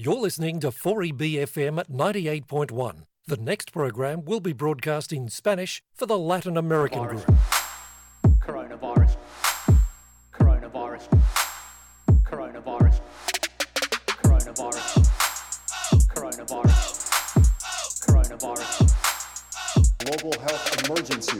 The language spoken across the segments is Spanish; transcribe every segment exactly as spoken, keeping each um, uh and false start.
You're listening to four E B F M at ninety-eight point one. The next program will be broadcast in Spanish for the Latin American Virus. group. Coronavirus. Coronavirus. Coronavirus. Coronavirus. Coronavirus. Coronavirus. Global health emergency.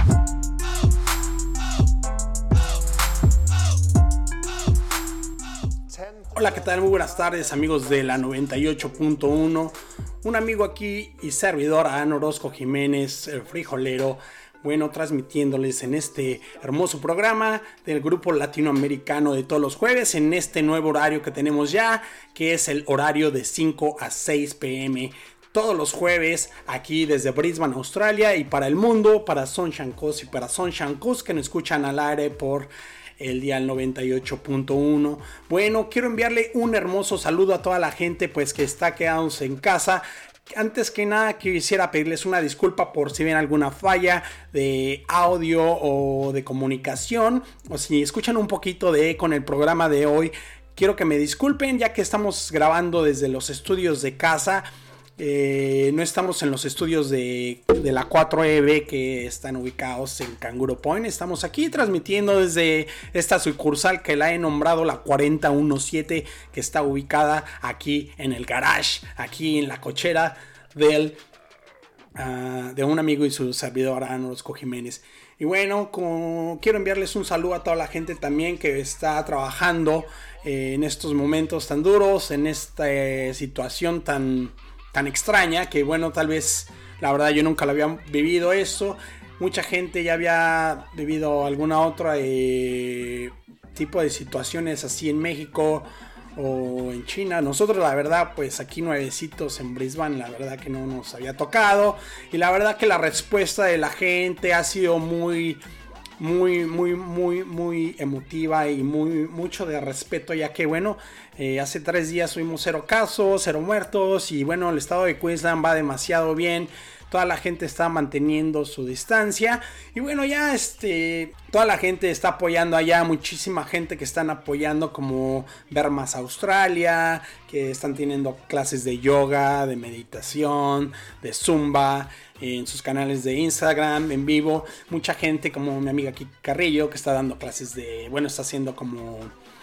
Hola, ¿qué tal? Muy buenas tardes, amigos de la noventa y ocho punto uno. Un amigo aquí y servidor, Adán Orozco Jiménez, el frijolero, bueno, transmitiéndoles en este hermoso programa del grupo latinoamericano de todos los jueves, en este nuevo horario que tenemos ya, que es el horario de cinco a seis pm. Todos los jueves aquí desde Brisbane, Australia, y para el mundo, para Sunshine Coast y para Sunshine Coast, que nos escuchan al aire por el dial noventa y ocho punto uno. Bueno, quiero enviarle un hermoso saludo a toda la gente pues que está quedándose en casa. Antes que nada quisiera pedirles una disculpa por si ven alguna falla de audio o de comunicación, o si escuchan un poquito de eco en el programa de hoy. Quiero que me disculpen, ya que estamos grabando desde los estudios de casa. Eh, no estamos en los estudios de, de la cuatro E B que están ubicados en Kangaroo Point. Estamos aquí transmitiendo desde esta sucursal que la he nombrado la cuarenta diecisiete, que está ubicada aquí en el garage, aquí en la cochera del, uh, de un amigo y su servidor Adán Orozco Jiménez. Y bueno, con, quiero enviarles un saludo a toda la gente también que está trabajando eh, en estos momentos tan duros, en esta eh, situación tan... tan extraña, que bueno, tal vez la verdad yo nunca lo había vivido eso. Mucha gente ya había vivido alguna otra eh, tipo de situaciones así en México o en China. Nosotros la verdad pues aquí nuevecitos en Brisbane, la verdad que no nos había tocado, y la verdad que la respuesta de la gente ha sido muy muy muy muy muy emotiva y muy mucho de respeto, ya que bueno, eh, hace tres días tuvimos cero casos, cero muertos, y bueno, el estado de Queensland va demasiado bien. Toda la gente está manteniendo su distancia. Y bueno, ya este, toda la gente está apoyando allá. Muchísima gente que están apoyando, como Vermas Australia, que están teniendo clases de yoga, de meditación, de zumba en sus canales de Instagram en vivo. Mucha gente, como mi amiga Kiki Carrillo, que está dando clases de, bueno, está haciendo como,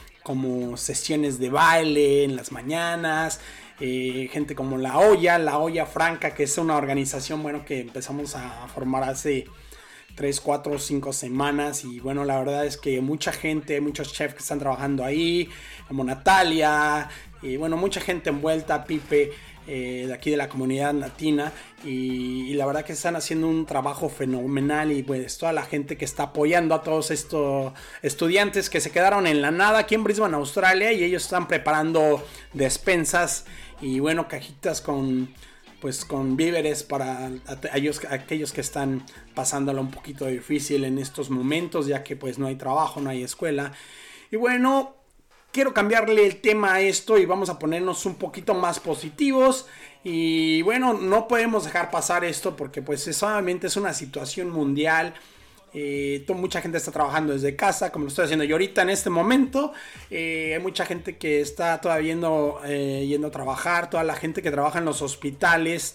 como sesiones de baile en las mañanas. Eh, gente como La Olla, La Olla Franca, que es una organización, bueno, que empezamos a formar hace tres, cuatro, cinco semanas. Y bueno, la verdad es que mucha gente, muchos chefs que están trabajando ahí, como Natalia, y bueno, mucha gente envuelta, Pipe, eh, de aquí de la comunidad latina, y, y la verdad que están haciendo un trabajo fenomenal. Y pues toda la gente que está apoyando a todos estos estudiantes que se quedaron en la nada aquí en Brisbane, Australia, y ellos están preparando despensas y bueno, cajitas con pues con víveres para aquellos, aquellos que están pasándolo un poquito difícil en estos momentos, ya que pues no hay trabajo, no hay escuela. Y bueno, quiero cambiarle el tema a esto y vamos a ponernos un poquito más positivos. Y bueno, no podemos dejar pasar esto porque pues solamente es una situación mundial. Eh, mucha gente está trabajando desde casa, como lo estoy haciendo yo ahorita en este momento. Eh, hay mucha gente que está todavía yendo, eh, yendo a trabajar, toda la gente que trabaja en los hospitales,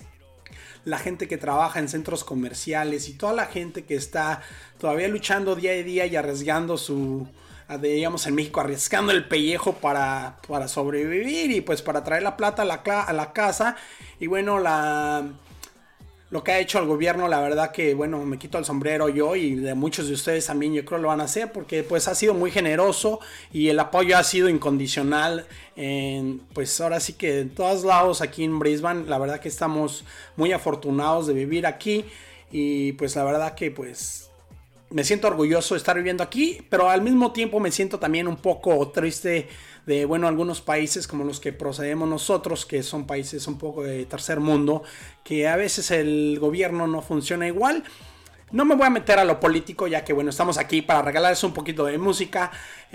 la gente que trabaja en centros comerciales y toda la gente que está todavía luchando día a día y arriesgando su, digamos en México, arriesgando el pellejo para, para sobrevivir y pues para traer la plata a la, a la casa. Y bueno, la... lo que ha hecho el gobierno, la verdad que, bueno, me quito el sombrero yo, y de muchos de ustedes también yo creo lo van a hacer, porque pues ha sido muy generoso y el apoyo ha sido incondicional. En, pues ahora sí que en todos lados aquí en Brisbane, la verdad que estamos muy afortunados de vivir aquí, y pues la verdad que pues me siento orgulloso de estar viviendo aquí, pero al mismo tiempo me siento también un poco triste de, bueno, algunos países como los que procedemos nosotros, que son países un poco de tercer mundo, que a veces el gobierno no funciona igual. No me voy a meter a lo político, ya que bueno, estamos aquí para regalarles un poquito de música.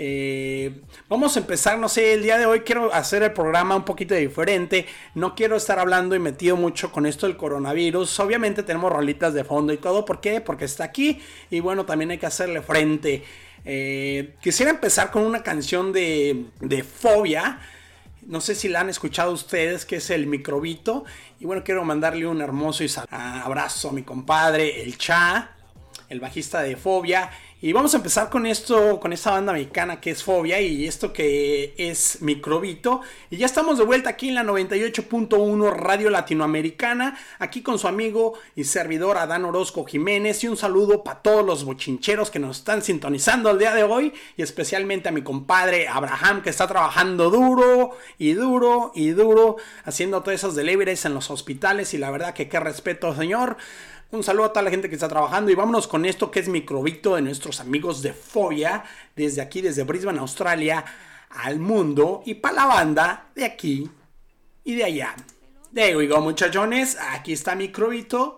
Eh, vamos a empezar, no sé, el día de hoy quiero hacer el programa un poquito diferente. No quiero estar hablando y metido mucho con esto del coronavirus. Obviamente tenemos rolitas de fondo y todo. ¿Por qué? Porque está aquí y bueno, también hay que hacerle frente. Eh, quisiera empezar con una canción de, de Fobia. No sé si la han escuchado ustedes, que es el Microbito. Y bueno, quiero mandarle un hermoso y abrazo a mi compadre, el Cha, el bajista de Fobia. Y vamos a empezar con esto, con esta banda mexicana que es Fobia y esto que es Microbito. Y ya estamos de vuelta aquí en la noventa y ocho punto uno Radio Latinoamericana, aquí con su amigo y servidor Adán Orozco Jiménez. Y un saludo para todos los bochincheros que nos están sintonizando el día de hoy. Y especialmente a mi compadre Abraham, que está trabajando duro y duro y duro, haciendo todos esos deliveries en los hospitales. Y la verdad que qué respeto, señor. Un saludo a toda la gente que está trabajando y vámonos con esto que es Microbito de nuestros amigos de Fobia, desde aquí, desde Brisbane, Australia, al mundo y para la banda de aquí y de allá. There we go, muchachones, aquí está Microbito.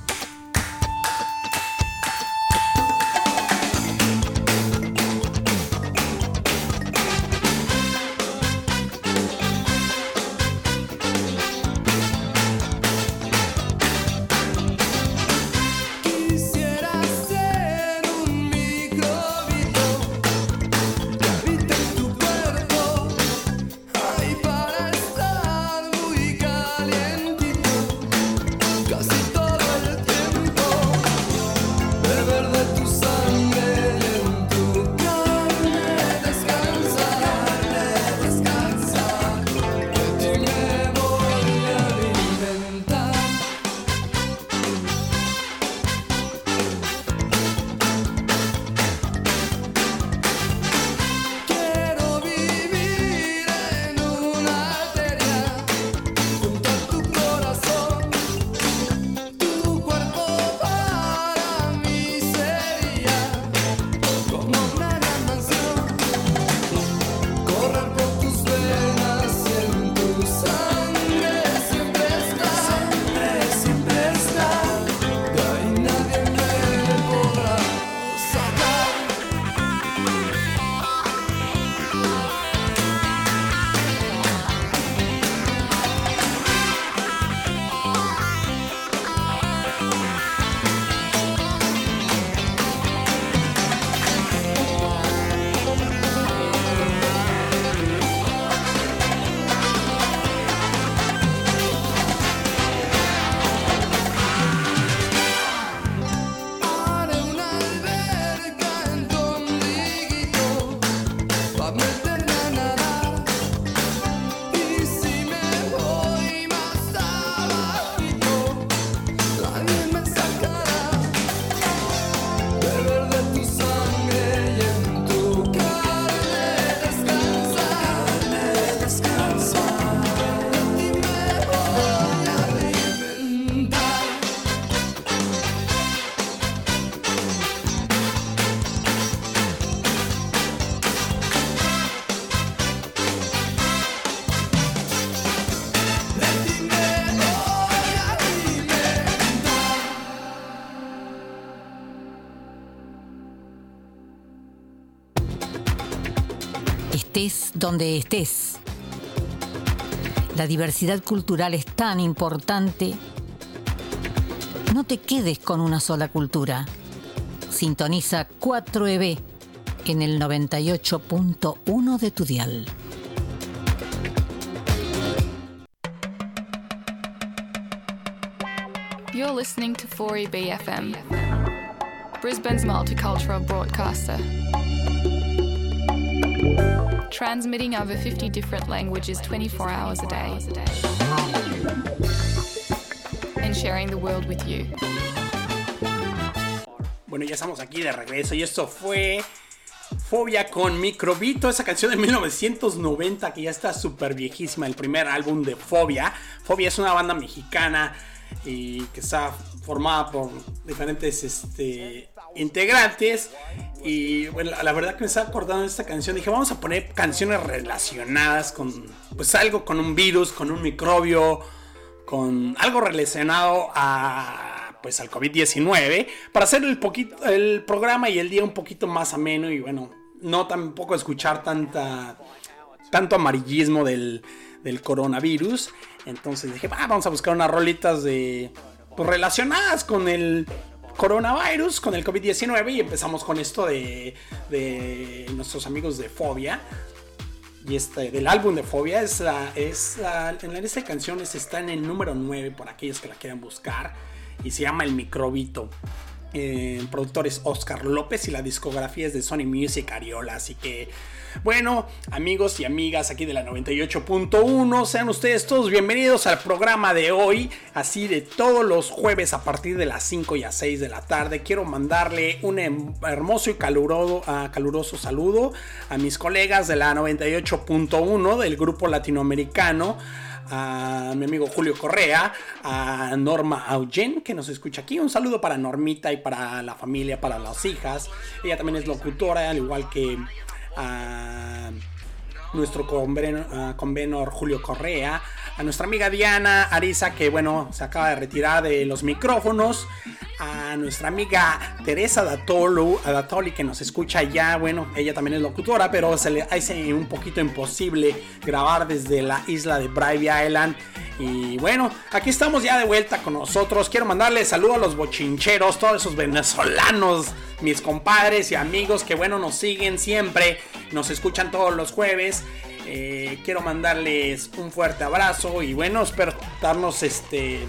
Estés donde estés. La diversidad cultural es tan importante. No te quedes con una sola cultura. Sintoniza cuatro E B en el noventa y ocho punto uno de tu dial. You're listening to four E B F M, Brisbane's multicultural broadcaster. Transmitting over fifty different languages twenty-four hours a day. And sharing the world with you. Bueno, ya estamos aquí de regreso y esto fue Fobia con Microbito, esa canción de mil novecientos noventa que ya está súper viejísima, el primer álbum de Fobia. Fobia es una banda mexicana y que está formada por diferentes este, integrantes. Y bueno, la verdad que me estaba acordando de esta canción. Dije, vamos a poner canciones relacionadas con pues algo, con un virus, con un microbio, con algo relacionado a pues al COVID diecinueve, para hacer el poquito el programa y el día un poquito más ameno y bueno, no tampoco escuchar tanta tanto amarillismo del, del coronavirus. Entonces dije, ah, vamos a buscar unas rolitas de pues, relacionadas con el coronavirus, con el COVID diecinueve, y empezamos con esto de, de nuestros amigos de Fobia. y este del álbum de Fobia. Es la, es la, en la lista de canciones está en el número nueve por aquellos que la quieran buscar, y se llama El Microbito. Eh, el productor es Oscar López y la discografía es de Sony Music Ariola. Así que, bueno, amigos y amigas aquí de la noventa y ocho punto uno, sean ustedes todos bienvenidos al programa de hoy, así de todos los jueves a partir de las cinco y a seis de la tarde. Quiero mandarle un hermoso y caluroso, uh, caluroso saludo a mis colegas de la noventa y ocho punto uno del grupo latinoamericano, a mi amigo Julio Correa, a Norma Augen, que nos escucha aquí. Un saludo para Normita y para la familia, para las hijas. Ella también es locutora, al igual que a nuestro convenor, uh, convenor Julio Correa, a nuestra amiga Diana Ariza, que bueno, se acaba de retirar de los micrófonos, a nuestra amiga Teresa Datolo, a Datoli, que nos escucha ya. Bueno, ella también es locutora, pero se le hace un poquito imposible grabar desde la isla de Brave Island. Y bueno, aquí estamos ya de vuelta con nosotros. Quiero mandarle saludo a los bochincheros, todos esos venezolanos, mis compadres y amigos que bueno, nos siguen siempre, nos escuchan todos los jueves. Eh, quiero mandarles un fuerte abrazo y bueno, espero estarnos este,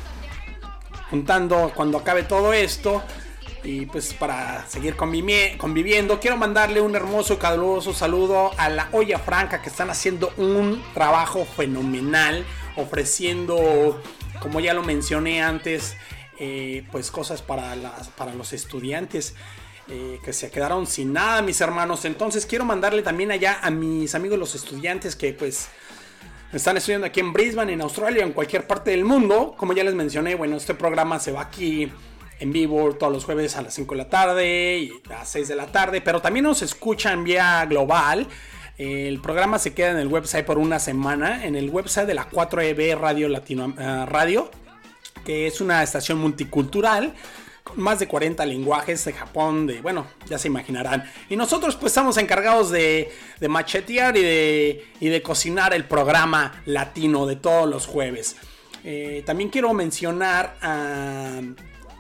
juntando cuando acabe todo esto. Y pues para seguir convivi- conviviendo, quiero mandarle un hermoso y caluroso saludo a la Olla Franca, que están haciendo un trabajo fenomenal, ofreciendo, como ya lo mencioné antes, eh, pues cosas para, las, para los estudiantes eh, que se quedaron sin nada, mis hermanos. Entonces quiero mandarle también allá a mis amigos los estudiantes que pues están estudiando aquí en Brisbane, en Australia, en cualquier parte del mundo. Como ya les mencioné, bueno, este programa se va aquí en vivo todos los jueves a las cinco de la tarde y a las seis de la tarde, pero también nos escuchan vía global. El programa se queda en el website por una semana, en el website de la cuatro E B Radio Latino uh, Radio, que es una estación multicultural con más de cuarenta lenguajes de Japón, de bueno, ya se imaginarán. Y nosotros pues estamos encargados de, de machetear y de, y de cocinar el programa latino de todos los jueves. Eh, también quiero mencionar a... Uh,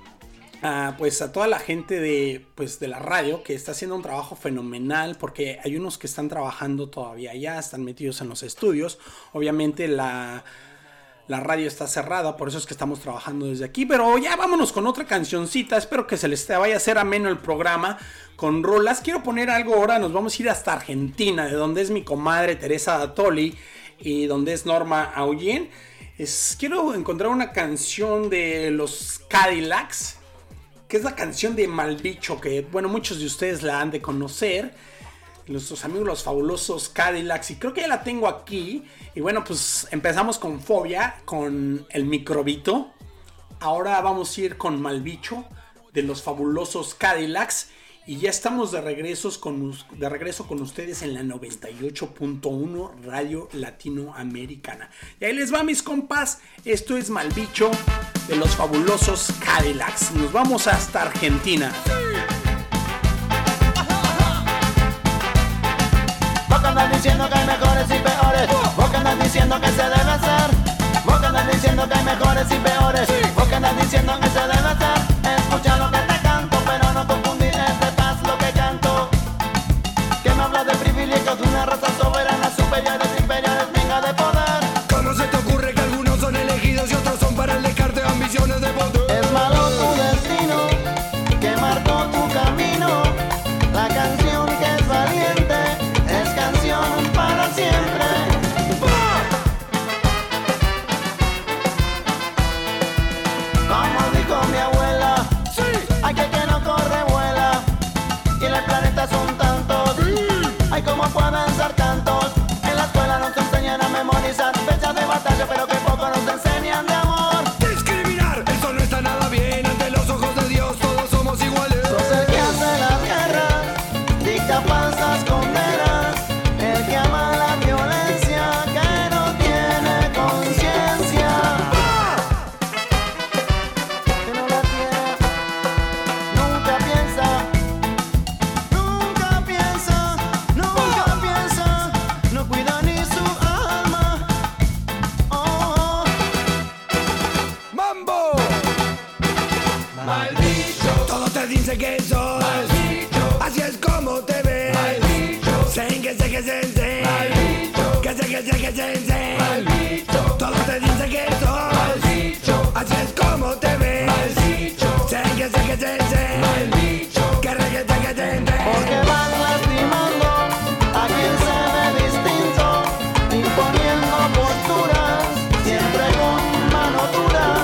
Uh, pues a toda la gente de, pues de la radio, que está haciendo un trabajo fenomenal, porque hay unos que están trabajando todavía ya, están metidos en los estudios. Obviamente la, la radio está cerrada, por eso es que estamos trabajando desde aquí. Pero ya vámonos con otra cancioncita. Espero que se les vaya a hacer ameno el programa con rolas. Quiero poner algo ahora, nos vamos a ir hasta Argentina, de donde es mi comadre Teresa Datoli y donde es Norma Augen. Es, quiero encontrar una canción de los Cadillacs, que es la canción de Malbicho, que bueno, muchos de ustedes la han de conocer, nuestros amigos los fabulosos Cadillacs, y creo que ya la tengo aquí. Y bueno, pues empezamos con Fobia, con El Microbito. Ahora vamos a ir con Malbicho, de los fabulosos Cadillacs, y ya estamos de regreso con, de regreso con ustedes en la noventa y ocho punto uno Radio Latinoamericana. Y ahí les va, mis compas, esto es Malbicho de los fabulosos Cadillacs. Nos vamos hasta Argentina. Vos que andas diciendo que hay mejores y peores, vos que andas diciendo que se debe hacer, vos que andas diciendo que hay mejores y peores, vos que andas diciendo que se debe hacer. Escucha lo que te canto, pero no confundir, es de paz lo que canto. Que me hablas de privilegios de una raza soberana, superiores, inferiores, venga de poder. ¿Cómo se te ocurre que algunos son elegidos y otros son para el descarte de ambiciones de poder? Es malo tu destino, que marcó tu camino. La canción que es valiente es canción para siempre. Como dijo mi abuela, sí, hay que que no corre vuela. Y en el planeta son tantos, sí, hay como pueden ser tantos. En la escuela nos enseñan a memorizar fechas de batalla, pero que poco nos enseñan de amor. Discriminar, eso no está nada bien. Ante los ojos de Dios todos somos iguales. Sos el que hace las guerras, dicta falsas condenas, el que ama la violencia, que no tiene conciencia. ¡Ah! Que no la tiene, nunca piensa, nunca piensa, nunca piensa, no cuida ni su alma. Oh, oh. ¡Mambo! Malbicho, Todos te dicen que sos malbicho, así es como te ves. malbicho, Sen que sé que sen sen. malbicho, que sé, que sé, que sé, sé. Mal bicho. Todos te dicen que sos. Mal bicho. Así es como te ves. Mal bicho. Sé que sé, que sé, sé. Mal bicho. Que sé, que sé, que sé, sé. Porque van lastimando a quien se ve distinto, imponiendo posturas, siempre con mano dura.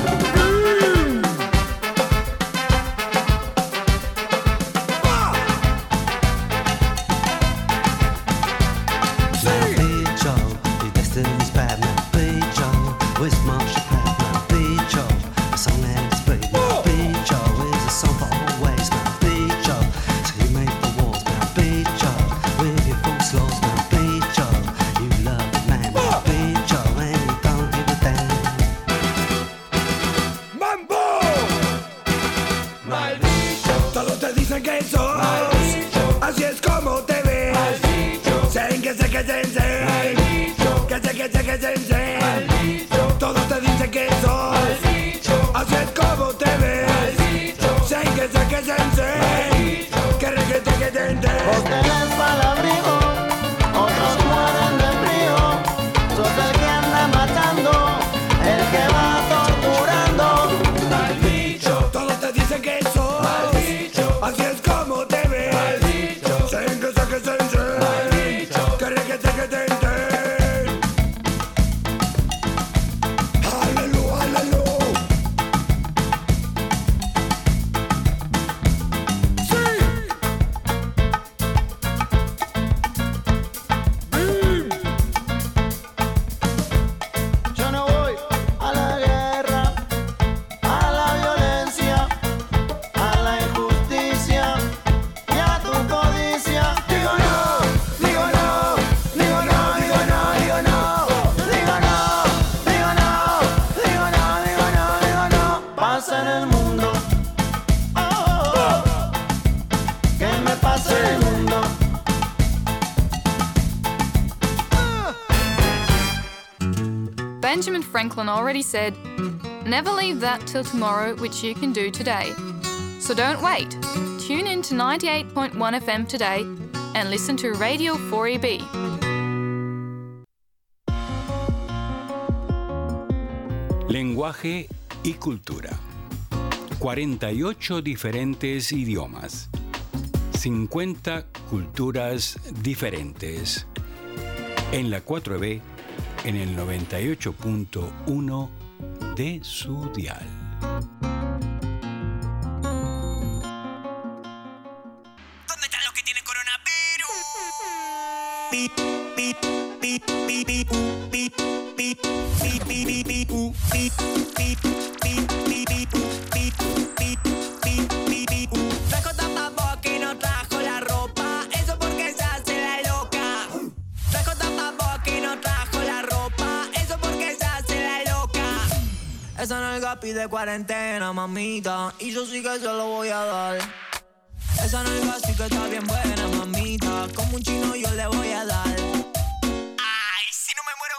Todos te dicen que sos. Así es como te ves. Sé que sé, que sé, sé. Que sé, que sé, que sé, sé. Todos te dicen que sos. Así es como te ves. Sé que sé, que sé, sé. Que sé, que sé, que sé, sé. Porque les va el abrigo, otros mueren de frío. Sos el que anda matando, el que va torturando. Mal bicho. Todos te dicen que sos. Mal bicho. Así es como te ves. Mal bicho. Sé que sé, que sé, sé. Mal bicho. Que sé, que sé, que sé, sé. Aleluya, aleluya. Yo no voy a la guerra, a la violencia, a la injusticia y a tu codicia. Digo no, digo no, digo no, digo no, digo no, digo no, digo no, digo no, digo no, digo no. Pasa en el mundo, oh, oh, oh. ¿Qué me pasa en el mundo? Benjamin Franklin already said, "Never leave that till tomorrow which you can do today." So don't wait. Tune in to ninety-eight point one F M today and listen to Radio four E B. Lenguaje y cultura. cuarenta y ocho diferentes idiomas. cincuenta culturas diferentes. En la cuatro B, en el noventa y ocho punto uno de su dial. ¿Dónde están los que tienen coronavirus? Pi, pi, pi, pi, pi, u, pi, pi, pi, pi, pi, pi, u, pi, pi, pi, pi, pi, u, pi, pi, pi, pi, pi, u. Trajo tapabocas y no trajo la ropa, eso porque se hace la loca. Trajo tapabocas y no trajo la ropa, eso porque se hace la loca. Esa nalga pide cuarentena, mamita, y yo sí que se lo voy a dar. Esa nalga sí que está bien buena, mamita, como un chino yo le voy a dar. Ay, si no me muero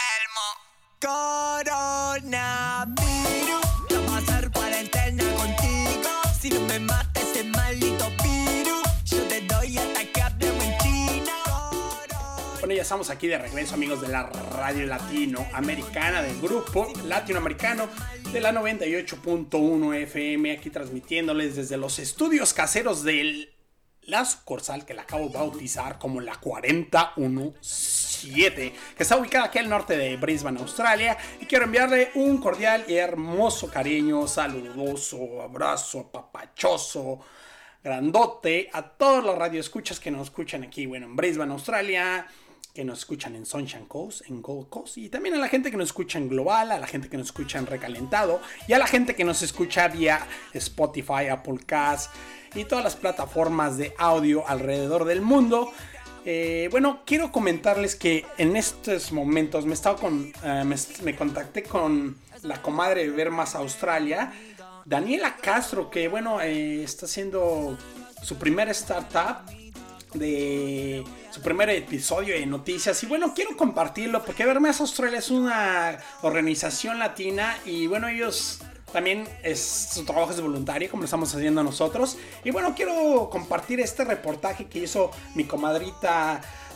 enfermo. Coronavirus, voy a pasar cuarentena contigo. Si no me mata ese maldito virus, yo te doy hasta que hablemos en chino. Bueno, ya estamos aquí de regreso, amigos de la radio latinoamericana, del grupo latinoamericano de la noventa y ocho punto uno F M, aquí transmitiéndoles desde los estudios caseros de la sucursal que la acabo de bautizar como la cuarenta diecisiete, que está ubicada aquí al norte de Brisbane, Australia, y quiero enviarle un cordial y hermoso cariño, saludoso, abrazo, papachoso, grandote a todos los radioescuchas que nos escuchan aquí, bueno, en Brisbane, Australia, que nos escuchan en Sunshine Coast, en Gold Coast, y también a la gente que nos escucha en Global, a la gente que nos escucha en Recalentado, y a la gente que nos escucha vía Spotify, Apple Cast y todas las plataformas de audio alrededor del mundo. Eh, bueno, quiero comentarles que en estos momentos me, estaba con, uh, me, me contacté con la comadre de Vermas Australia, Daniela Castro, que bueno, eh, está haciendo su primera startup, de su primer episodio de noticias, y bueno, quiero compartirlo porque Vermas Australia es una organización latina y bueno, ellos también es, su trabajo es voluntario como lo estamos haciendo nosotros, y bueno, quiero compartir este reportaje que hizo mi comadrita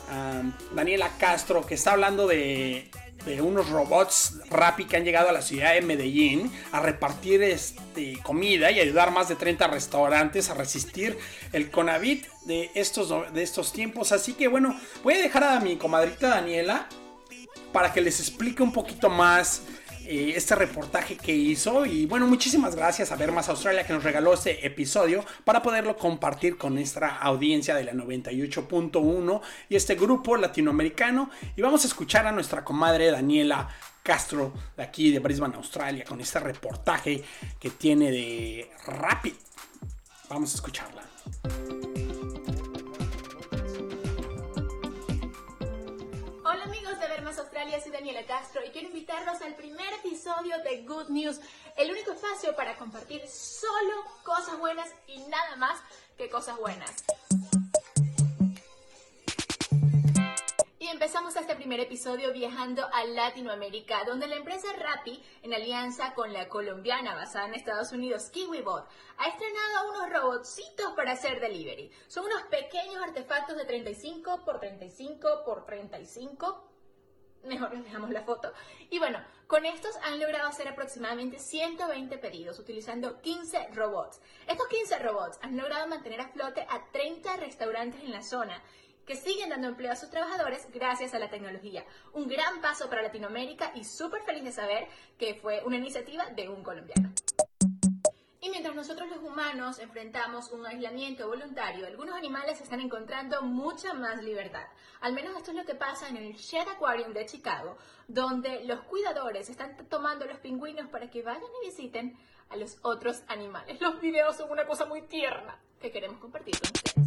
um, Daniela Castro, que está hablando de, de unos robots Rappi que han llegado a la ciudad de Medellín a repartir este, comida y ayudar más de treinta restaurantes a resistir el Conavit de estos, de estos tiempos. Así que bueno, voy a dejar a mi comadrita Daniela para que les explique un poquito más eh, este reportaje que hizo. Y bueno, muchísimas gracias a Ver Más Australia, que nos regaló este episodio para poderlo compartir con nuestra audiencia de la noventa y ocho punto uno y este grupo latinoamericano. Y vamos a escuchar a nuestra comadre Daniela Castro de aquí de Brisbane, Australia, con este reportaje que tiene de Rappi. Vamos a escucharla. Hola amigos de Ver Más Australia, soy Daniela Castro y quiero invitarlos al primer episodio de Good News, el único espacio para compartir solo cosas buenas y nada más que cosas buenas. Y empezamos este primer episodio viajando a Latinoamérica, donde la empresa Rappi, en alianza con la colombiana basada en Estados Unidos, KiwiBot, ha estrenado unos robotcitos para hacer delivery. Son unos pequeños artefactos de treinta y cinco por treinta y cinco por treinta y cinco. Mejor les dejamos la foto. Y bueno, con estos han logrado hacer aproximadamente ciento veinte pedidos utilizando quince robots. Estos quince robots han logrado mantener a flote a treinta restaurantes en la zona, que siguen dando empleo a sus trabajadores gracias a la tecnología. Un gran paso para Latinoamérica y súper feliz de saber que fue una iniciativa de un colombiano. Y mientras nosotros los humanos enfrentamos un aislamiento voluntario, algunos animales están encontrando mucha más libertad. Al menos esto es lo que pasa en el Shed Aquarium de Chicago, donde los cuidadores están tomando a los pingüinos para que vayan y visiten a los otros animales. Los videos son una cosa muy tierna que queremos compartir con ustedes.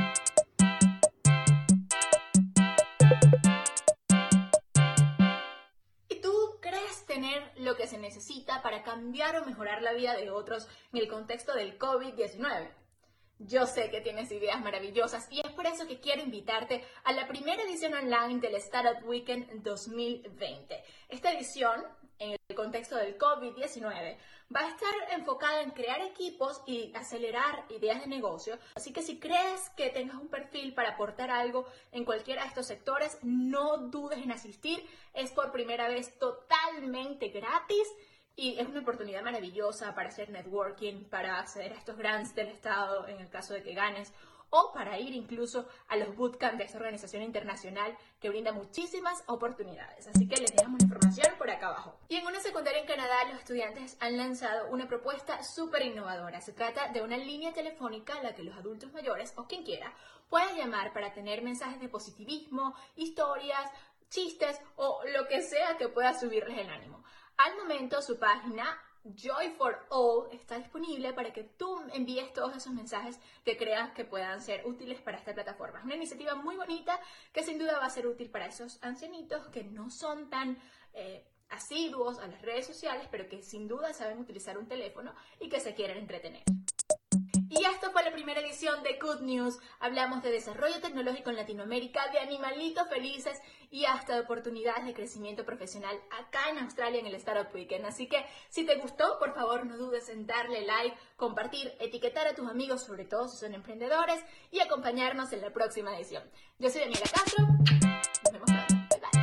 Tener lo que se necesita para cambiar o mejorar la vida de otros en el contexto del COVID diecinueve. Yo sé que tienes ideas maravillosas y es por eso que quiero invitarte a la primera edición online del Startup Weekend dos mil veinte. Esta edición, en el contexto del COVID diecinueve, va a estar enfocada en crear equipos y acelerar ideas de negocio. Así que si crees que tengas un perfil para aportar algo en cualquiera de estos sectores, no dudes en asistir. Es por primera vez totalmente gratis y es una oportunidad maravillosa para hacer networking, para acceder a estos grants del Estado en el caso de que ganes, o para ir incluso a los bootcamps de esta organización internacional que brinda muchísimas oportunidades. Así que les dejamos la información por acá abajo. Y en una secundaria en Canadá, los estudiantes han lanzado una propuesta súper innovadora. Se trata de una línea telefónica a la que los adultos mayores, o quien quiera, puedan llamar para tener mensajes de positivismo, historias, chistes o lo que sea que pueda subirles el ánimo. Al momento, su página Joy for All está disponible para que tú envíes todos esos mensajes que creas que puedan ser útiles para esta plataforma. Es una iniciativa muy bonita que sin duda va a ser útil para esos ancianitos que no son tan eh, asiduos a las redes sociales, pero que sin duda saben utilizar un teléfono y que se quieren entretener. Y esto fue la primera edición de Good News. Hablamos de desarrollo tecnológico en Latinoamérica, de animalitos felices y hasta de oportunidades de crecimiento profesional acá en Australia en el Startup Weekend. Así que si te gustó, por favor no dudes en darle like, compartir, etiquetar a tus amigos, sobre todo si son emprendedores, y acompañarnos en la próxima edición. Yo soy Daniela Castro. Nos vemos pronto.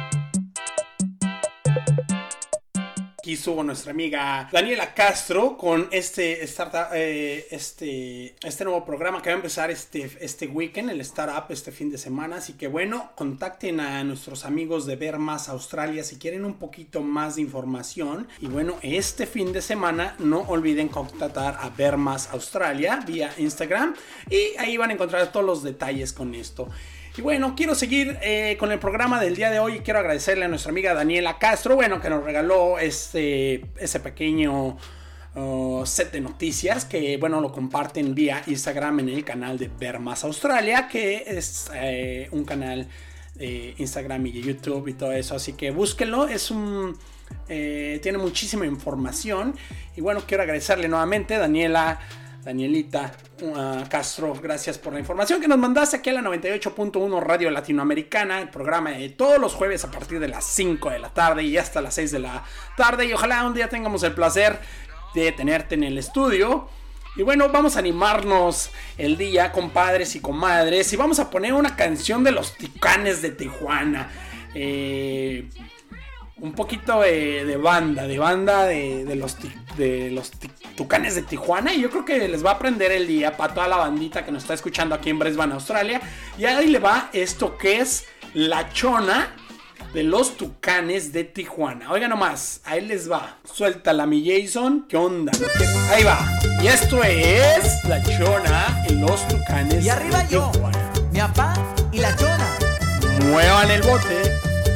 Aquí estuvo nuestra amiga Daniela Castro con este startup, eh, este, este nuevo programa que va a empezar este, este weekend, el Startup, este fin de semana. Así que bueno, contacten a nuestros amigos de Ver Más Australia si quieren un poquito más de información. Y bueno, este fin de semana no olviden contactar a Ver Más Australia vía Instagram y ahí van a encontrar todos los detalles con esto. Y bueno, quiero seguir eh, con el programa del día de hoy y quiero agradecerle a nuestra amiga Daniela Castro, bueno, que nos regaló este, ese pequeño uh, set de noticias que, bueno, lo comparten vía Instagram en el canal de Ver Más Australia, que es eh, un canal de Instagram y de YouTube y todo eso, así que búsquenlo, es un... Eh, tiene muchísima información y bueno, quiero agradecerle nuevamente, Daniela Danielita uh, Castro, gracias por la información que nos mandaste aquí a la noventa y ocho punto uno Radio Latinoamericana, el programa de todos los jueves a partir de las cinco de la tarde y hasta las seis de la tarde, y ojalá un día tengamos el placer de tenerte en el estudio Y bueno, vamos a animarnos el día, compadres y comadres, y vamos a poner una canción de los Tucanes de Tijuana. Eh, un poquito de, de banda, de banda de, de los, de los Tucanes de Tijuana. Y yo creo que les va a aprender el día para toda la bandita que nos está escuchando aquí en Brisbane, Australia. Y ahí le va esto que es La Chona de los Tucanes de Tijuana. Oigan nomás, ahí les va. Suéltala, mi Jason. ¿Qué onda? Ahí va. Y esto es La Chona y los Tucanes. Y arriba de yo, Tijuana. Mi papá y La Chona. Muevan el bote.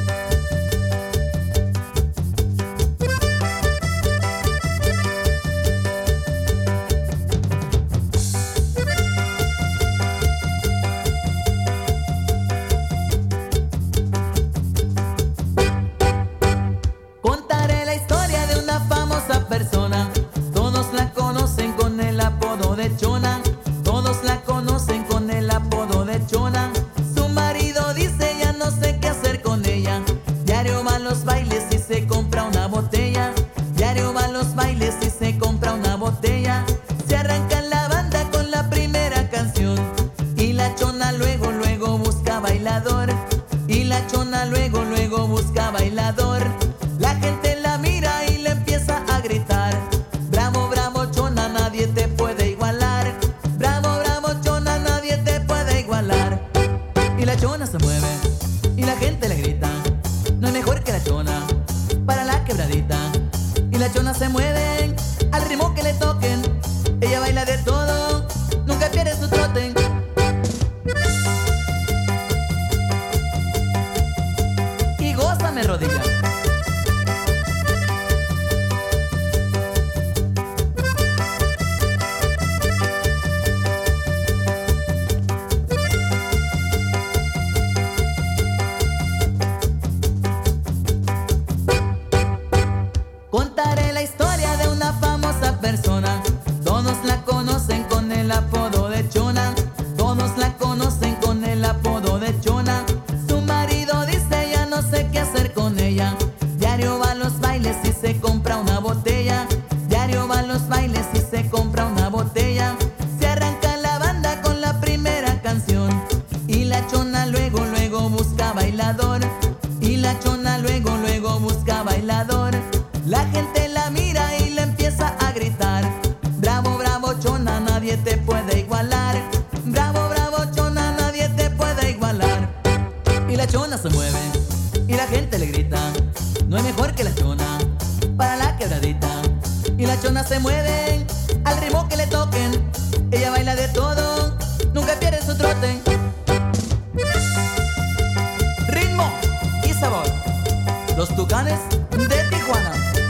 Contaré la historia de una famosa persona. Todos la conocen con el apodo de Chona. Todos la conocen con el apodo de Chona. Su marido dice ya no sé qué hacer con ella. Diario va a los bailes y se compra una botella. Diario va a los bailes y se compra una botella. Se arranca en la banda con la primera canción. Y la Chona luego, luego busca bailador. Y la Chona luego, luego busca bailador. La gente la mira y le empieza a gritar: bravo, bravo, Chona, nadie te puede igualar. Bravo, bravo, Chona, nadie te puede igualar. Y la Chona se mueve y la gente le grita: no hay mejor que la Chona para la quebradita. Y la Chona se mueve al ritmo que le toquen. Ella baila de todo, nunca pierde su trote. Y gózame, rodilla. Contaré la historia de una famosa persona. Todos la conocen con el apodo de Chona. Todos la conocen con el apodo de Chona. Su marido dice ya no sé qué hacer con ella. Diario va a los bailes y se compra una botella. Diario va a los bailes y se compra una botella. Se arranca la banda con la primera canción. Y la Chona luego, luego busca bailador. Y la Chona luego, luego busca bailador. La gente la mira y le empieza a gritar: bravo, bravo, Chona, nadie te puede igualar. Bravo, bravo, Chona, nadie te puede igualar. Y la Chona se mueve y la gente le grita: no hay mejor que la Chona para la quebradita. Y la Chona se mueve al ritmo que le toquen. Ella baila de todo, nunca pierde su trote. Ritmo y sabor, los Tucanes de Tijuana.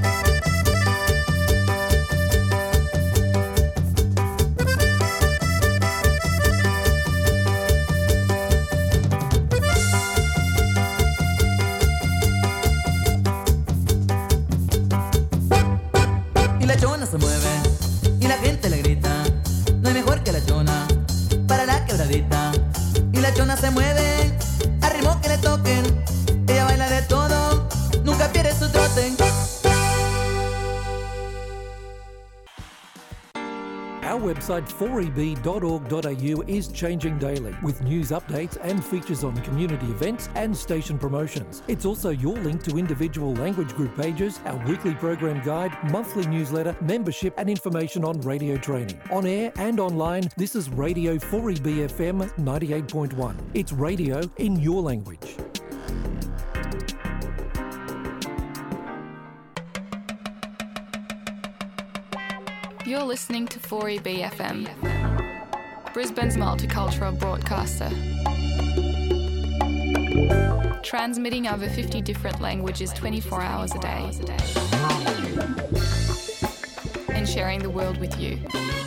Y la Chona se mueve y la gente le grita: no hay mejor que la Chona para la quebradita. Y la Chona se mueve al ritmo que le toquen. Ella baila de todo, nunca pierde su trote. Our website four e b dot org dot a u is changing daily with news updates and features on community events and station promotions. It's also your link to individual language group pages, our weekly program guide, monthly newsletter, membership and information on radio training. On air and online, this is Radio four E B F M ninety-eight point one. It's radio in your language. You're listening to four E B F M, Brisbane's multicultural broadcaster. Transmitting over fifty different languages twenty-four hours a day. And sharing the world with you.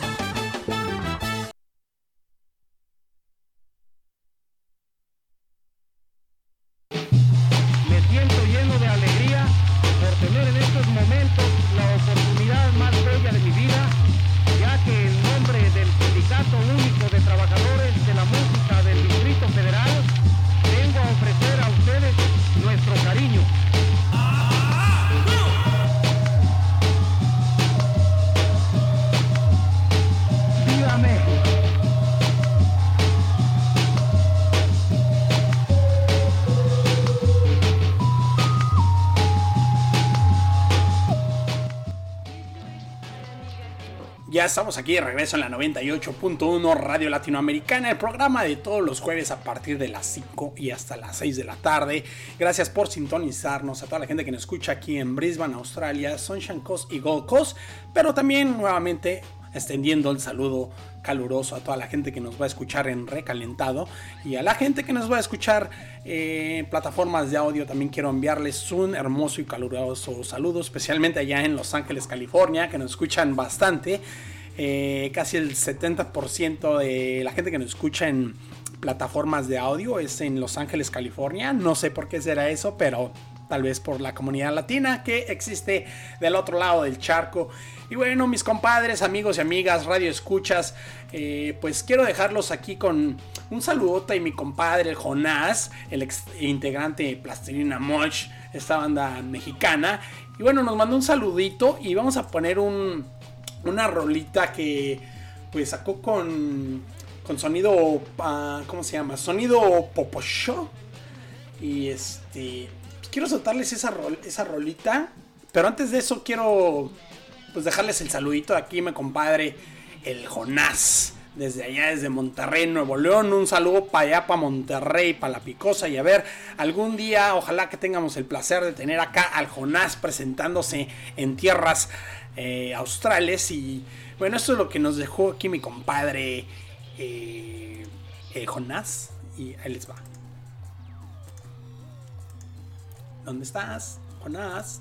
Me siento lleno de alegría por tener en estos momentos la oportunidad más bella de mi vida, ya que en nombre del Sindicato Único de Trabajadores de la Música del Distrito Federal vengo a ofrecer a ustedes nuestro cariño. Ya estamos aquí de regreso en la noventa y ocho punto uno Radio Latinoamericana, el programa de todos los jueves a partir de las cinco y hasta las seis de la tarde. Gracias por sintonizarnos, a toda la gente que nos escucha aquí en Brisbane, Australia, Sunshine Coast y Gold Coast, pero también nuevamente extendiendo el saludo caluroso a toda la gente que nos va a escuchar en Recalentado y a la gente que nos va a escuchar en eh, plataformas de audio. También quiero enviarles un hermoso y caluroso saludo, especialmente allá en Los Ángeles, California, que nos escuchan bastante. Eh, casi el setenta por ciento de la gente que nos escucha en plataformas de audio es en Los Ángeles, California. No sé por qué será eso, pero tal vez por la comunidad latina que existe del otro lado del charco. Y bueno, mis compadres, amigos y amigas, radio escuchas, eh, pues quiero dejarlos aquí con un saludote y mi compadre el Jonás, el ex integrante de Plastilina Mosh, esta banda mexicana. Y bueno, nos mandó un saludito y vamos a poner un, una rolita que pues sacó con, con sonido, uh, ¿cómo se llama? Sonido Poposho. Y este... quiero soltarles esa, rol, esa rolita, pero antes de eso quiero pues dejarles el saludito de aquí, mi compadre el Jonás, desde allá, desde Monterrey, Nuevo León. Un saludo para allá, para Monterrey, para La Picosa, y a ver, algún día ojalá que tengamos el placer de tener acá al Jonás presentándose en tierras eh, australes. Y bueno, esto es lo que nos dejó aquí mi compadre eh, eh, Jonás, y ahí les va. ¿Dónde estás, Jonás?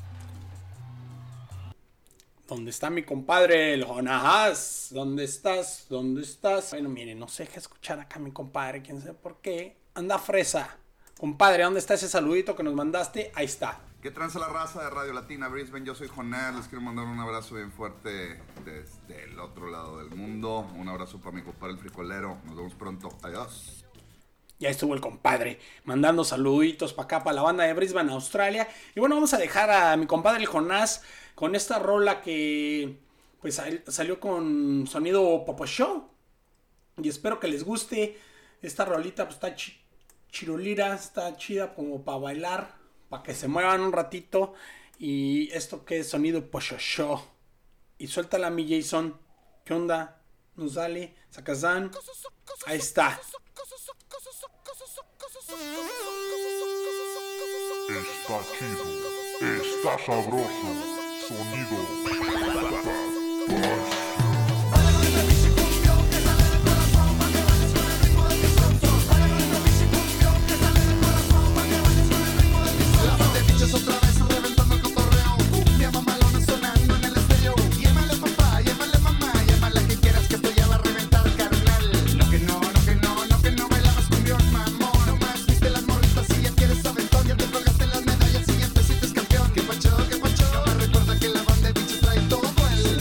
¿Dónde está mi compadre, el Jonás? ¿Dónde estás? ¿Dónde estás? Bueno, miren, no se deja escuchar acá mi compadre, quién sabe por qué. Anda fresa. Compadre, ¿dónde está ese saludito que nos mandaste? Ahí está. ¿Qué tranza la raza de Radio Latina Brisbane? Yo soy Jonás, les quiero mandar un abrazo bien fuerte desde el otro lado del mundo. Un abrazo para mi compadre el frijolero. Nos vemos pronto. Adiós. Ya estuvo el compadre mandando saluditos para acá, para la banda de Brisbane, Australia. Y bueno, vamos a dejar a mi compadre el Jonás con esta rola que pues salió con sonido Poposho. Y espero que les guste. Esta rolita pues está ch chirulira, está chida como para bailar, para que se muevan un ratito. Y esto que es sonido Poposho. Y suéltala mi Jason. ¿Qué onda? Nos dale, Sacazán. Ahí está. Está chido, está sabroso, sonido. Otra vez reventando el cotorreo, cumbia mamalona sonando en el estéreo. Llévale papá, llévale mamá, llévale que quieras que esto ya va a reventar, carnal. No que no, no que no, no que no bailabas cumbión, mamón. No más viste las morritas y ya quieres aventón. Ya te colgaste las medallas y ya te sientes campeón. Que pacho, que pacho. No me recuerda que la banda de bichos trae todo el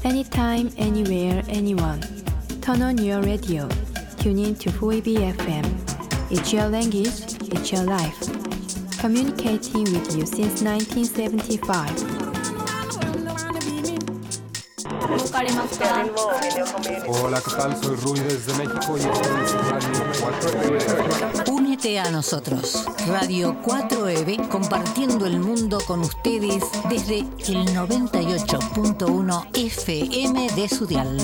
Anytime, anywhere, anyone. Turn on your radio. Tune in to four E B F M. It's your language, it's your life. Communicating with you since nineteen seventy-five. Hola, ¿qué tal? Soy Rui desde México y esto es Radio cuatro E B. Únete a nosotros, Radio cuatro E B, compartiendo el mundo con ustedes desde el noventa y ocho punto uno F M de su dial.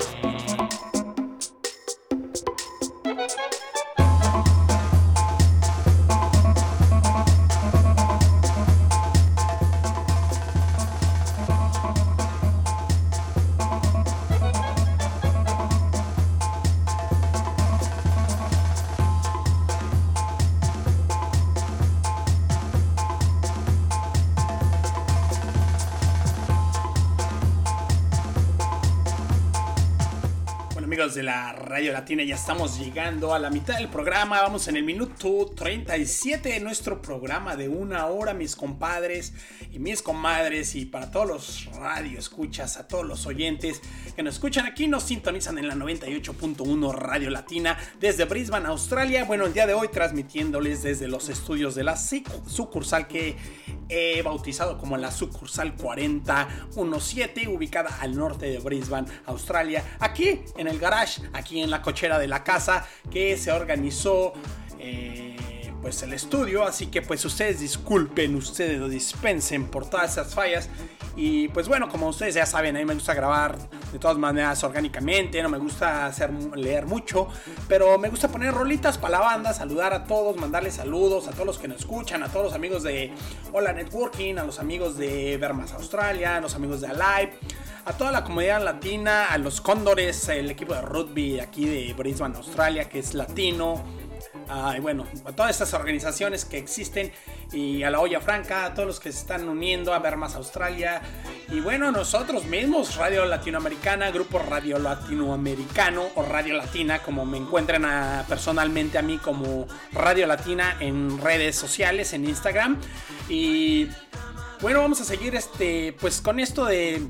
De la Radio Latina, ya estamos llegando a la mitad del programa, vamos en el minuto treinta y siete de nuestro programa de una hora, mis compadres y mis comadres, y para todos los radio escuchas, a todos los oyentes que nos escuchan aquí, nos sintonizan en la noventa y ocho punto uno Radio Latina desde Brisbane, Australia. Bueno, el día de hoy transmitiéndoles desde los estudios de la sucursal que he bautizado como la sucursal cuarenta diecisiete, ubicada al norte de Brisbane, Australia, aquí en el garage, aquí en la cochera de la casa que se organizó eh, pues el estudio, así que pues ustedes disculpen, ustedes lo dispensen por todas esas fallas. Y pues bueno, como ustedes ya saben, a mí me gusta grabar de todas maneras orgánicamente, no me gusta hacer leer mucho, pero me gusta poner rolitas para la banda, saludar a todos, mandarles saludos a todos los que nos escuchan, a todos los amigos de Hola Networking, a los amigos de Vermas Australia, a los amigos de Alive, a toda la comunidad latina, a los Cóndores, el equipo de rugby aquí de Brisbane, Australia, que es latino. Uh, y bueno, a todas estas organizaciones que existen, y a la Olla Franca, a todos los que se están uniendo a Vermas Australia, y bueno, nosotros mismos, Radio Latinoamericana, Grupo Radio Latinoamericano o Radio Latina, como me encuentran a, personalmente a mí como Radio Latina en redes sociales, en Instagram. Y bueno, vamos a seguir este, pues con esto de...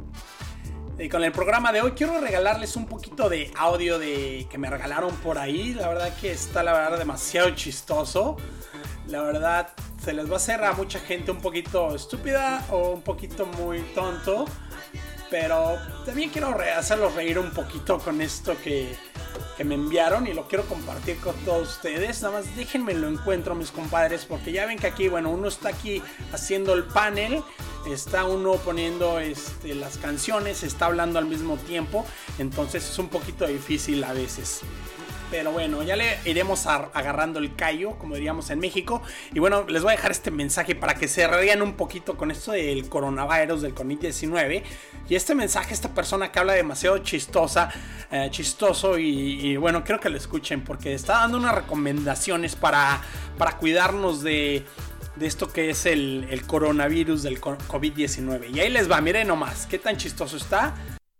con el programa de hoy. Quiero regalarles un poquito de audio de que me regalaron por ahí. La verdad que está la verdad demasiado chistoso. La verdad se les va a hacer a mucha gente un poquito estúpida o un poquito muy tonto, pero también quiero re- hacerlos reír un poquito con esto que, que me enviaron, y lo quiero compartir con todos ustedes. Nada más déjenme lo encuentro, mis compadres, porque ya ven que aquí, bueno, uno está aquí haciendo el panel, está uno poniendo este, las canciones, está hablando al mismo tiempo, entonces es un poquito difícil a veces. Pero bueno, ya le iremos a, agarrando el callo, como diríamos en México. Y bueno, les voy a dejar este mensaje para que se rían un poquito con esto del coronavirus, del COVID diecinueve. Y este mensaje, esta persona que habla demasiado chistosa, eh, chistoso y, y bueno, quiero que lo escuchen, porque está dando unas recomendaciones para, para cuidarnos de, de esto que es el, el coronavirus del COVID diecinueve. Y ahí les va, miren nomás, qué tan chistoso está.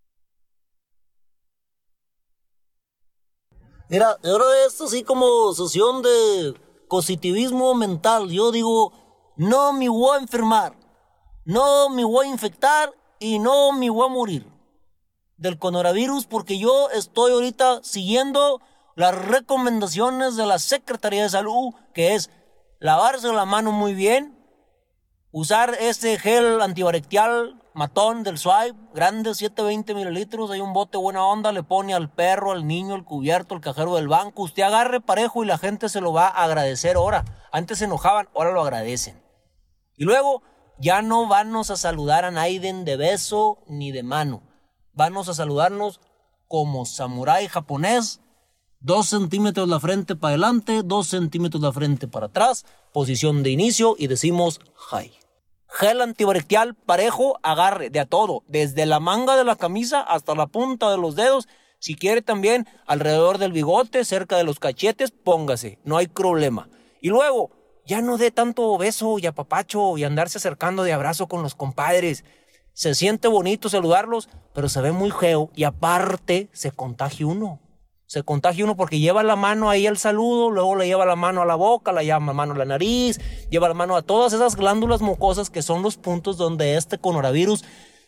Mira, ahora esto así como sesión de positivismo mental. Yo digo, no me voy a enfermar, no me voy a infectar y no me voy a morir del coronavirus, porque yo estoy ahorita siguiendo las recomendaciones de la Secretaría de Salud, que es lavarse la mano muy bien, usar ese gel antibacterial matón del Swipe, grande, setecientos veinte mililitros, hay un bote buena onda, le pone al perro, al niño, al cubierto, al cajero del banco, usted agarre parejo y la gente se lo va a agradecer ahora. Antes se enojaban, ahora lo agradecen. Y luego, ya no vanos a saludar a Naiden de beso ni de mano, vanos a saludarnos como samurái japonés, dos centímetros la frente para adelante, dos centímetros la frente para atrás, posición de inicio, y decimos hi. Gel antibacterial parejo, agarre de a todo, desde la manga de la camisa hasta la punta de los dedos. Si quiere también alrededor del bigote, cerca de los cachetes, póngase, no hay problema. Y luego, ya no dé tanto beso y apapacho y andarse acercando de abrazo con los compadres. Se siente bonito saludarlos, pero se ve muy feo y aparte se contagia uno. Se contagia uno porque lleva la mano ahí al saludo, luego le lleva la mano a la boca, le lleva la mano a la nariz, lleva la mano a todas esas glándulas mucosas que son los puntos donde este coronavirus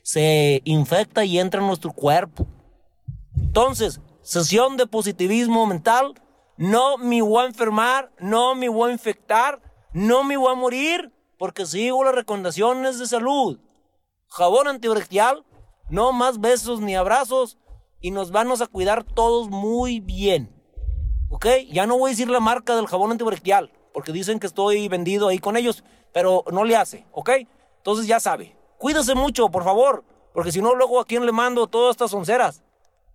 se infecta y entra en nuestro cuerpo. Entonces, sesión de positivismo mental, no me voy a enfermar, no me voy a infectar, no me voy a morir, porque sigo las recomendaciones de salud. Jabón antibacterial, no más besos ni abrazos, y nos vamos a cuidar todos muy bien. ¿Ok? Ya no voy a decir la marca del jabón antibacterial, porque dicen que estoy vendido ahí con ellos, pero no le hace, ¿ok? Entonces ya sabe. Cuídese mucho, por favor, porque si no, luego a quién le mando todas estas onceras.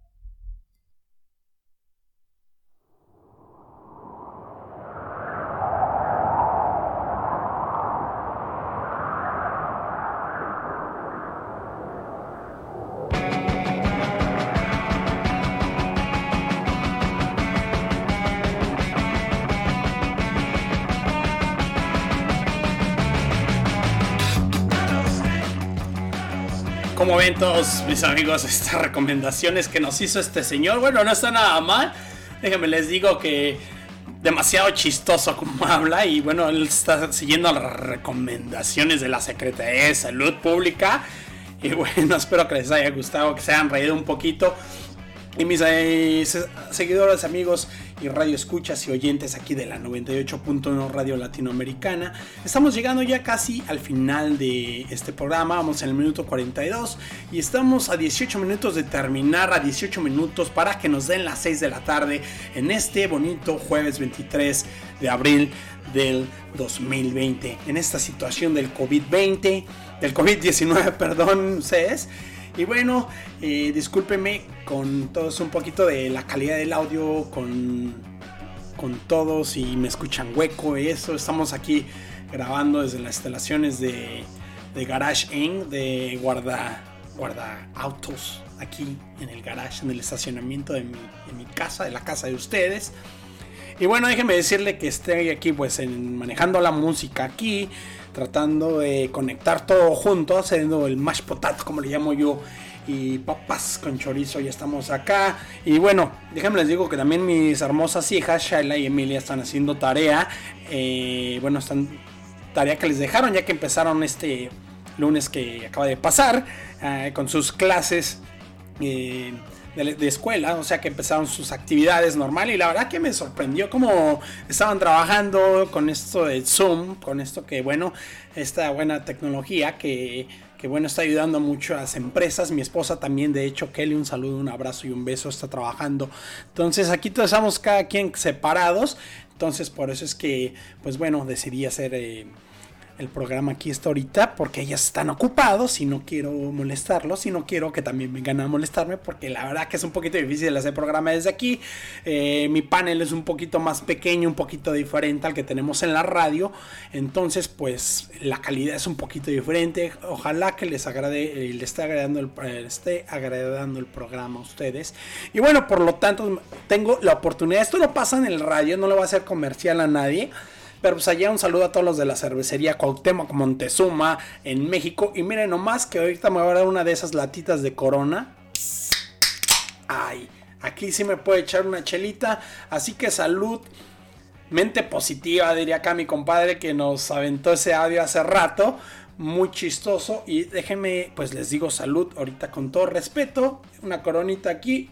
Como ven todos mis amigos, estas recomendaciones que nos hizo este señor, bueno, no está nada mal. Déjenme les digo que demasiado chistoso como habla, y bueno, él está siguiendo las recomendaciones de la Secretaría de Salud Pública. Y bueno, espero que les haya gustado, que se hayan reído un poquito. Y mis eh, seguidores, amigos y radio escuchas y oyentes aquí de la noventa y ocho punto uno Radio Latinoamericana, estamos llegando ya casi al final de este programa. Vamos en el minuto cuarenta y dos y estamos a dieciocho minutos de terminar, a dieciocho minutos para que nos den las seis de la tarde en este bonito jueves veintitrés de abril del dos mil veinte, en esta situación del COVID veinte, del COVID diecinueve, perdón, ustedes. Y bueno, eh, discúlpenme con todos un poquito de la calidad del audio, con, con todos, y me escuchan hueco, eso. Estamos aquí grabando desde las instalaciones de, de Garage Incorporated, de guarda, guarda autos, aquí en el garage, en el estacionamiento de mi, de mi casa, de la casa de ustedes. Y bueno, déjenme decirle que estoy aquí pues en, manejando la música aquí, tratando de conectar todo junto, haciendo el mash potato, como le llamo yo, y papas con chorizo. Ya estamos acá. Y bueno, déjenme les digo que también mis hermosas hijas, Shayla y Emilia, están haciendo tarea. Eh, bueno, están tarea que les dejaron ya que empezaron este lunes que acaba de pasar, eh, con sus clases eh, de, de escuela, o sea que empezaron sus actividades normal, y la verdad que me sorprendió cómo estaban trabajando con esto de Zoom, con esto que bueno, esta buena tecnología que, que bueno, está ayudando mucho a las empresas. Mi esposa también, de hecho, Kelly, un saludo, un abrazo y un beso, está trabajando. Entonces aquí todos estamos cada quien separados, entonces por eso es que pues bueno, decidí hacer eh, el programa aquí esta ahorita, porque ellas están ocupados y no quiero molestarlos, y no quiero que también vengan a molestarme, porque la verdad que es un poquito difícil hacer programa desde aquí. Eh, mi panel es un poquito más pequeño, un poquito diferente al que tenemos en la radio, entonces pues la calidad es un poquito diferente. Ojalá que les agrade, eh, les esté agradando el, eh, esté agradando el programa a ustedes. Y bueno, por lo tanto tengo la oportunidad, esto lo pasa en el radio, no le voy a hacer comercial a nadie, pero pues allá un saludo a todos los de la cervecería Cuauhtémoc Montezuma en México. Y miren nomás que ahorita me voy a dar una de esas latitas de Corona. Ay, aquí sí me puede echar una chelita. Así que salud, mente positiva, diría acá mi compadre que nos aventó ese audio hace rato. Muy chistoso. Y déjenme, pues les digo salud ahorita con todo respeto. Una coronita aquí,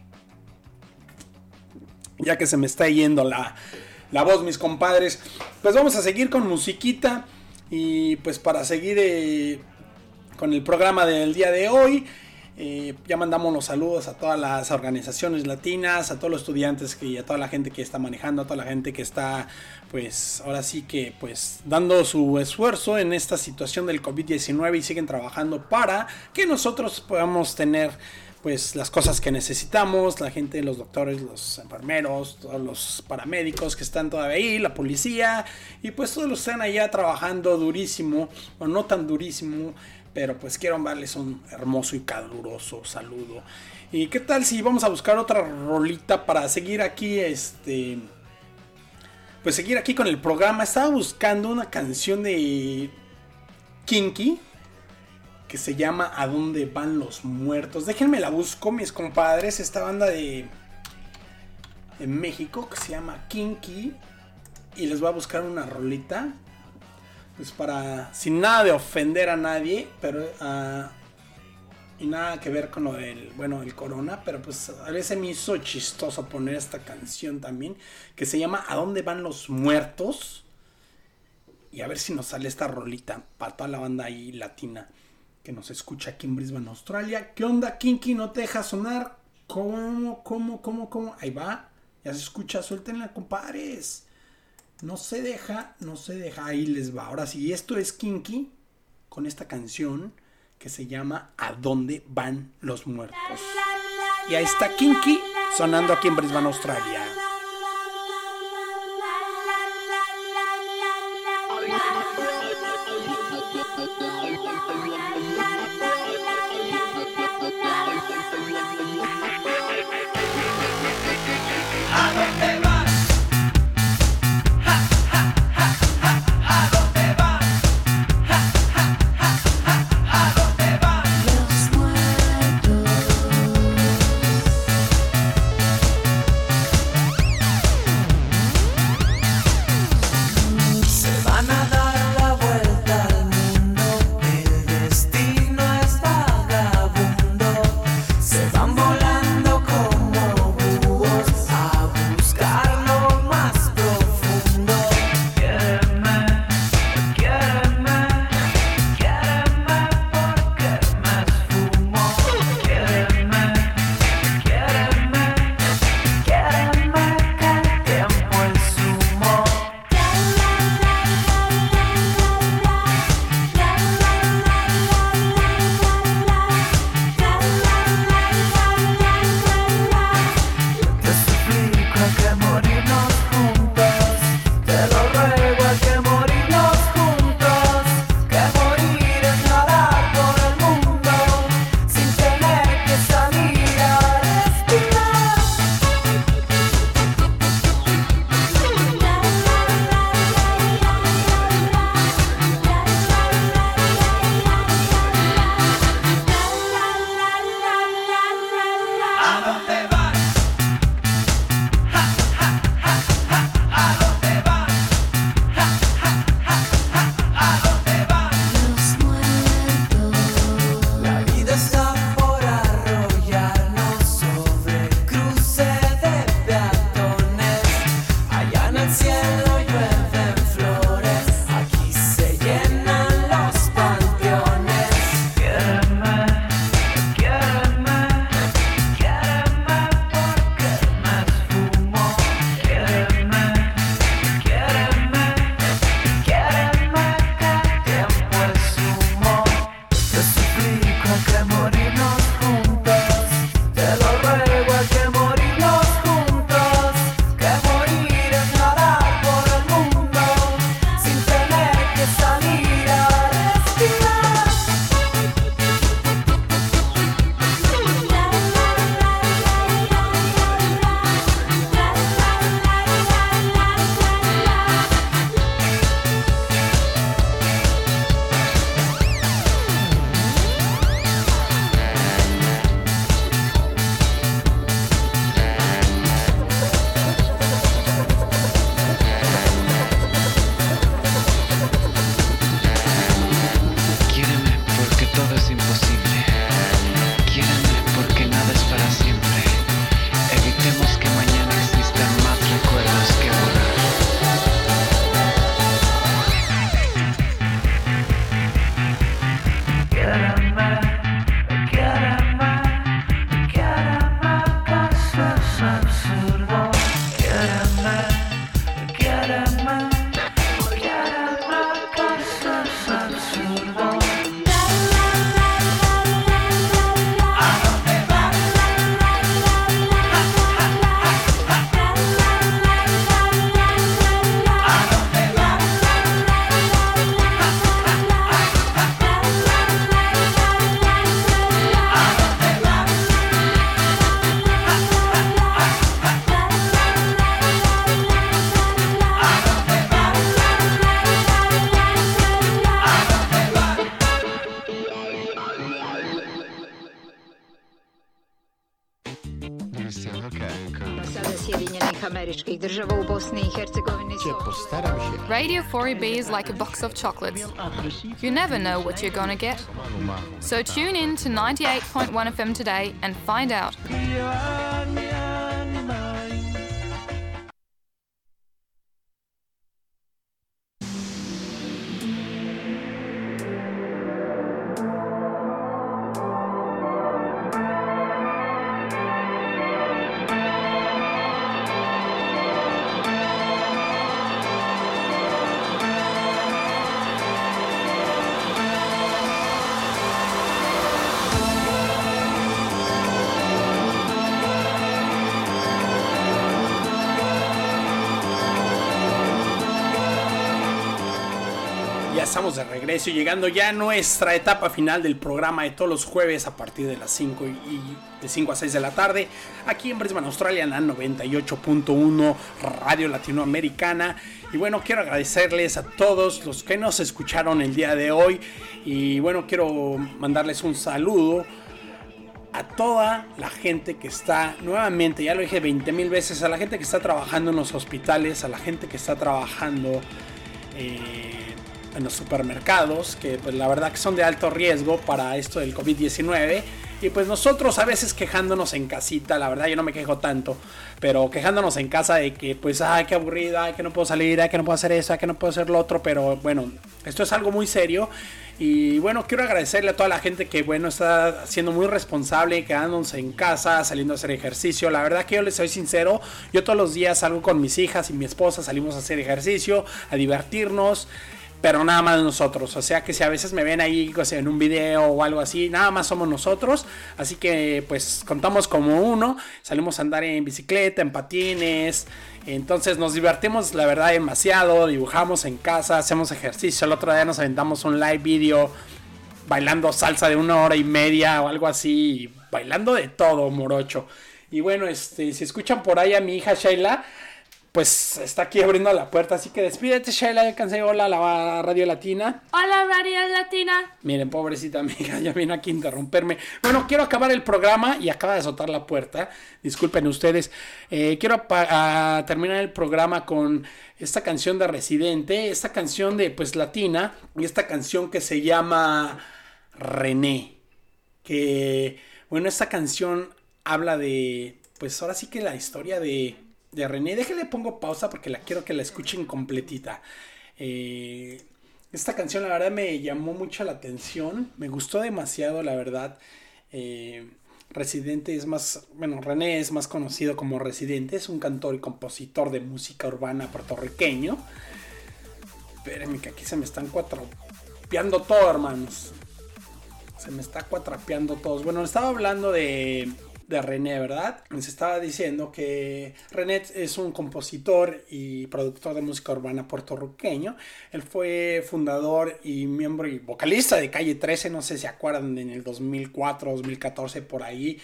ya que se me está yendo la... la voz, mis compadres. Pues vamos a seguir con musiquita. Y pues para seguir eh, con el programa del día de hoy, eh, ya mandamos los saludos a todas las organizaciones latinas, a todos los estudiantes y a toda la gente que está manejando, a toda la gente que está pues ahora sí que pues dando su esfuerzo en esta situación del COVID diecinueve, y siguen trabajando para que nosotros podamos tener pues las cosas que necesitamos, la gente, los doctores, los enfermeros, todos los paramédicos que están todavía ahí, la policía, y pues todos los están allá trabajando durísimo, o no tan durísimo, pero pues quiero darles un hermoso y caluroso saludo. Y qué tal si vamos a buscar otra rolita para seguir aquí, este, pues seguir aquí con el programa. Estaba buscando una canción de Kinky que se llama ¿A dónde van los muertos? Déjenme la busco, mis compadres. Esta banda de, de México que se llama Kinky, y les voy a buscar una rolita pues para, sin nada de ofender a nadie, pero uh, Y nada que ver con lo del, bueno, el corona, pero pues a veces me hizo chistoso poner esta canción también, que se llama ¿A dónde van los muertos? Y a ver si nos sale esta rolita para toda la banda ahí latina que nos escucha aquí en Brisbane, Australia. ¿Qué onda, Kinky? ¿No te deja sonar? ¿Cómo, cómo, cómo, cómo? Ahí va, ya se escucha, suéltenla, compadres. No se deja, no se deja, ahí les va. Ahora sí, esto es Kinky con esta canción que se llama ¿A dónde van los muertos? Y ahí está Kinky sonando aquí en Brisbane, Australia. ¿A dónde van? Ja, ja, ja, ja, ¿a dónde van? Ja, ja, ja, ja, ¿a dónde van? Los muertos. Se van a dar la vuelta al mundo, el destino es vagabundo. Se van volando como búhos a buscar lo más profundo. Quiéreme, quiéreme, quiéreme porque me esfumo. Quiéreme, quiéreme, quiéreme que el tiempo es humo. Te suplico a que morirnos juntos, te lo ruego a que morirnos juntos, que morir es nadar por el mundo sin tener que salir a respirar. ¿A dónde van? Ja, ja, ja, ja, ¿a dónde van? Ja, ja, ja, ja, ¿a dónde van? Los muertos. La vida está por arrollarnos sobre cruce de peatones. Allá en el cielo llueven flores, aquí se llenan los panteones. Quiéreme, quiéreme, quiéreme porque me esfumo. Quiéreme, quiéreme, quiéreme que el tiempo es humo. Te suplico a que morirnos juntos, te lo ruego a que morirnos juntos, que morir es nadar por el mundo sin tener que salir a respirar. Quiéreme porque todo es imposible. Quiéreme porque nada es para siempre. Evitemos que mañana existan más recuerdos que borrar. Quiéreme, quiéreme, quiéreme que eso es absurdo. Quiéreme, quiéreme, quiéreme que eso es absurdo. ¿A dónde van? Ja, ja, ja, ja, ¿a dónde van? Ja, ja, ja, ja, američkih država u Bosni i Hercegovini. Radio four E B is like a box of chocolates. You never know what you're gonna get. So tune in to ninety-eight point one F M today and find out. Estamos de regreso y llegando ya a nuestra etapa final del programa de todos los jueves a partir de las cinco y, y de cinco a seis de la tarde aquí en Brisbane, Australia, en la noventa y ocho punto uno Radio Latinoamericana. Y bueno, quiero agradecerles a todos los que nos escucharon el día de hoy y bueno, quiero mandarles un saludo a toda la gente que está, nuevamente, ya lo dije veinte mil veces, a la gente que está trabajando en los hospitales, a la gente que está trabajando eh, en los supermercados, que pues la verdad que son de alto riesgo para esto del COVID diecinueve. Y pues nosotros a veces quejándonos en casita, la verdad yo no me quejo tanto, pero quejándonos en casa de que pues ay qué aburrido, ay que no puedo salir, ay que no puedo hacer eso, ay que no puedo hacer lo otro, pero bueno, esto es algo muy serio. Y bueno, quiero agradecerle a toda la gente que bueno está siendo muy responsable, quedándose en casa, saliendo a hacer ejercicio. La verdad que yo les soy sincero, yo todos los días salgo con mis hijas y mi esposa, salimos a hacer ejercicio, a divertirnos, pero nada más nosotros, o sea que si a veces me ven ahí o sea, en un video o algo así, nada más somos nosotros, así que pues contamos como uno, salimos a andar en bicicleta, en patines, entonces nos divertimos la verdad demasiado, dibujamos en casa, hacemos ejercicio, el otro día nos aventamos un live video bailando salsa de una hora y media o algo así, bailando de todo morocho, y bueno, este si escuchan por ahí a mi hija Sheila, pues está aquí abriendo la puerta, así que despídete Sheila, ya cansé, hola la Radio Latina. Hola Radio Latina. Miren, pobrecita amiga, ya viene aquí a interrumperme. Bueno, quiero acabar el programa y acaba de azotar la puerta, disculpen ustedes. Eh, quiero a, a terminar el programa con esta canción de Residente, esta canción de pues latina, y esta canción que se llama René, que bueno, esta canción habla de, pues ahora sí que la historia de... de René. Déjenle pongo pausa porque la quiero que la escuchen completita. Eh, esta canción la verdad me llamó mucho la atención, me gustó demasiado la verdad. eh, Residente es más, bueno, René es más conocido como Residente, es un cantor y compositor de música urbana puertorriqueño. Espérenme que aquí se me están cuatrapeando todo, hermanos, se me está cuatrapeando todos. Bueno, estaba hablando de de René, ¿verdad? Les estaba diciendo que René es un compositor y productor de música urbana puertorriqueño. Él fue fundador y miembro y vocalista de Calle trece, no sé si se acuerdan, en el dos mil cuatro, dos mil catorce, por ahí.